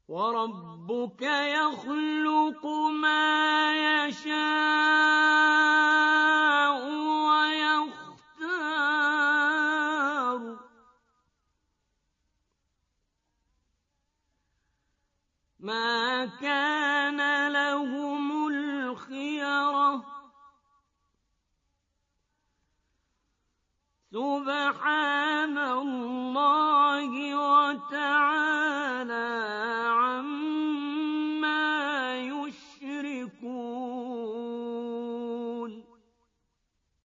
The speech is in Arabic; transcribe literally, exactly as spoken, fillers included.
وَرَبُّكَ يَخْلُقُ مَا يَشَاءُ وَيَخْتَارُ ۗ مَا كَانَ لَهُمُ الْخِيَرَةُ ۚ سُبْحَانَ اللَّهِ وَتَعَالَىٰ